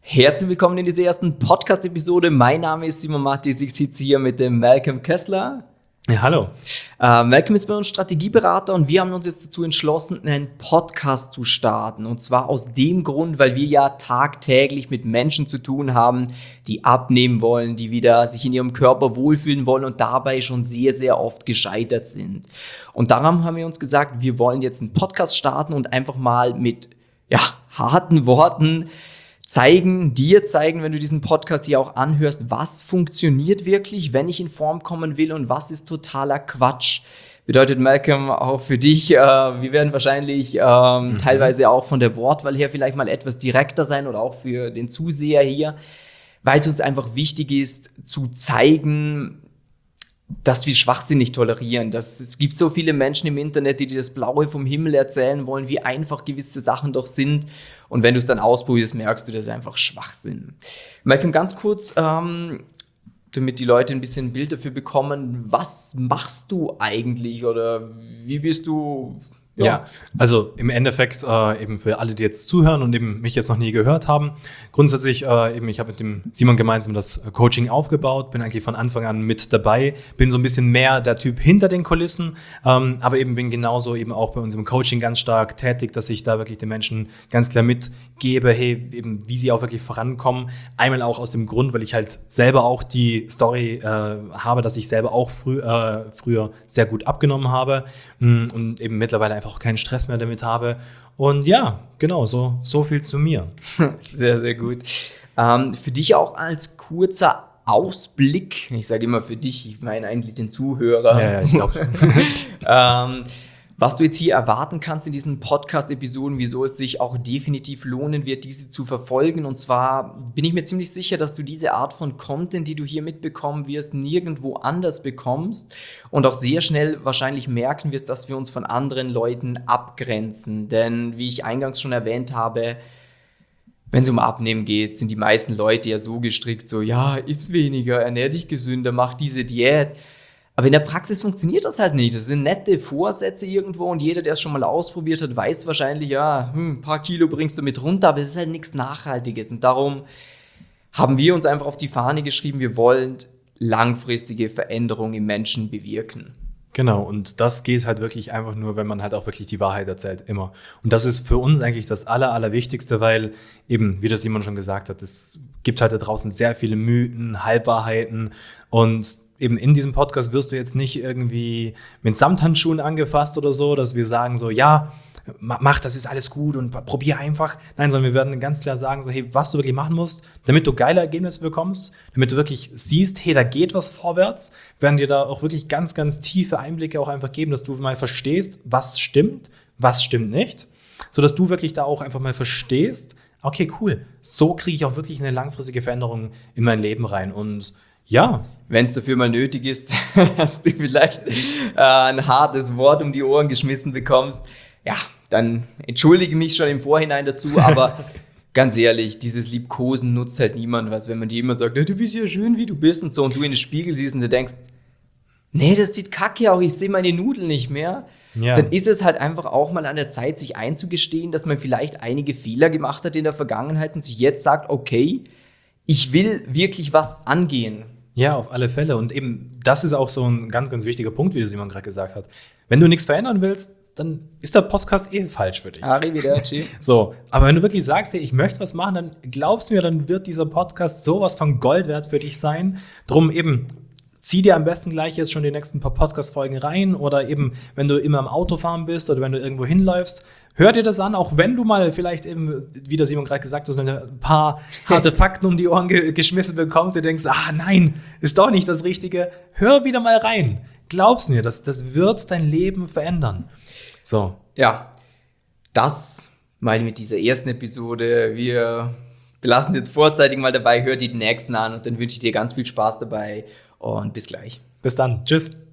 Herzlich willkommen in dieser ersten Podcast-Episode. Mein Name ist Simon Mattis, ich sitze hier mit dem Malcolm Kessler. Ja, hallo. Malcolm ist bei uns Strategieberater und wir haben uns jetzt dazu entschlossen, einen Podcast zu starten. Und zwar aus dem Grund, weil wir ja tagtäglich mit Menschen zu tun haben, die abnehmen wollen, die wieder sich in ihrem Körper wohlfühlen wollen und dabei schon sehr, sehr oft gescheitert sind. Und darum haben wir uns gesagt, wir wollen jetzt einen Podcast starten und einfach mal mit harten Worten dir zeigen, wenn du diesen Podcast hier auch anhörst, was funktioniert wirklich, wenn ich in Form kommen will und was ist totaler Quatsch. Bedeutet, Malcolm, auch für dich, wir werden wahrscheinlich teilweise auch von der Wortwahl her vielleicht mal etwas direkter sein oder auch für den Zuseher hier, weil es uns einfach wichtig ist, zu zeigen, dass wir Schwachsinn nicht tolerieren. Es gibt so viele Menschen im Internet, die dir das Blaue vom Himmel erzählen wollen, wie einfach gewisse Sachen doch sind. Und wenn du es dann ausprobierst, merkst du, das ist einfach Schwachsinn. Malcolm, ganz kurz, damit die Leute ein bisschen ein Bild dafür bekommen, was machst du eigentlich oder wie bist du? Ja, also im Endeffekt eben für alle, die jetzt zuhören und eben mich jetzt noch nie gehört haben, grundsätzlich ich habe mit dem Simon gemeinsam das Coaching aufgebaut, bin eigentlich von Anfang an mit dabei, bin so ein bisschen mehr der Typ hinter den Kulissen, aber eben bin genauso eben auch bei unserem Coaching ganz stark tätig, dass ich da wirklich den Menschen ganz klar mitgebe, hey, eben wie sie auch wirklich vorankommen. Einmal auch aus dem Grund, weil ich halt selber auch die Story habe, dass ich selber auch früher sehr gut abgenommen habe und eben mittlerweile einfach auch keinen Stress mehr damit habe. Und ja, genau, so viel zu mir. Sehr, sehr gut. Für dich auch als kurzer Ausblick, ich sage immer für dich, ich meine eigentlich den Zuhörer. Ja, ich glaube. Was du jetzt hier erwarten kannst in diesen Podcast-Episoden, wieso es sich auch definitiv lohnen wird, diese zu verfolgen. Und zwar bin ich mir ziemlich sicher, dass du diese Art von Content, die du hier mitbekommen wirst, nirgendwo anders bekommst und auch sehr schnell wahrscheinlich merken wirst, dass wir uns von anderen Leuten abgrenzen. Denn wie ich eingangs schon erwähnt habe, wenn es um Abnehmen geht, sind die meisten Leute ja so gestrickt, so ja, iss weniger, ernähr dich gesünder, mach diese Diät. Aber in der Praxis funktioniert das halt nicht. Das sind nette Vorsätze irgendwo und jeder, der es schon mal ausprobiert hat, weiß wahrscheinlich, ja, ein paar Kilo bringst du mit runter, aber es ist halt nichts Nachhaltiges. Und darum haben wir uns einfach auf die Fahne geschrieben, wir wollen langfristige Veränderungen im Menschen bewirken. Genau, und das geht halt wirklich einfach nur, wenn man halt auch wirklich die Wahrheit erzählt, immer. Und das ist für uns eigentlich das Allerwichtigste, weil eben, wie das Simon schon gesagt hat, es gibt halt da draußen sehr viele Mythen, Halbwahrheiten und eben in diesem Podcast wirst du jetzt nicht irgendwie mit Samthandschuhen angefasst oder so, dass wir sagen so, ja, mach, das ist alles gut und probier einfach. Nein, sondern wir werden ganz klar sagen so, hey, was du wirklich machen musst, damit du geile Ergebnisse bekommst, damit du wirklich siehst, hey, da geht was vorwärts, werden dir da auch wirklich ganz, ganz tiefe Einblicke auch einfach geben, dass du mal verstehst, was stimmt nicht, sodass du wirklich da auch einfach mal verstehst, okay, cool, so kriege ich auch wirklich eine langfristige Veränderung in mein Leben rein und ja. Wenn es dafür mal nötig ist, dass du vielleicht ein hartes Wort um die Ohren geschmissen bekommst, ja, dann entschuldige mich schon im Vorhinein dazu, aber ganz ehrlich, dieses Liebkosen nutzt halt niemand was, wenn man dir immer sagt, du bist ja schön, wie du bist und so und du in den Spiegel siehst und du denkst, nee, das sieht kacke aus, ich sehe meine Nudeln nicht mehr. Ja. Dann ist es halt einfach auch mal an der Zeit, sich einzugestehen, dass man vielleicht einige Fehler gemacht hat in der Vergangenheit und sich jetzt sagt, okay, ich will wirklich was angehen. Ja, auf alle Fälle. Und eben, das ist auch so ein ganz, ganz wichtiger Punkt, wie der Simon gerade gesagt hat. Wenn du nichts verändern willst, dann ist der Podcast falsch für dich. Arrivederci. So, aber wenn du wirklich sagst, hey, ich möchte was machen, dann glaubst du mir, dann wird dieser Podcast sowas von Gold wert für dich sein. Drum eben, zieh dir am besten gleich jetzt schon die nächsten paar Podcast-Folgen rein oder eben, wenn du immer im Autofahren bist oder wenn du irgendwo hinläufst, hör dir das an, auch wenn du mal vielleicht eben, wie der Simon gerade gesagt hat, ein paar harte Fakten um die Ohren geschmissen bekommst, du denkst, nein, ist doch nicht das Richtige. Hör wieder mal rein. Glaub's mir, das wird dein Leben verändern. So. Ja, das meine ich mit dieser ersten Episode. Wir belassen jetzt vorzeitig mal dabei, hör die nächsten an und dann wünsche ich dir ganz viel Spaß dabei und bis gleich. Bis dann. Tschüss.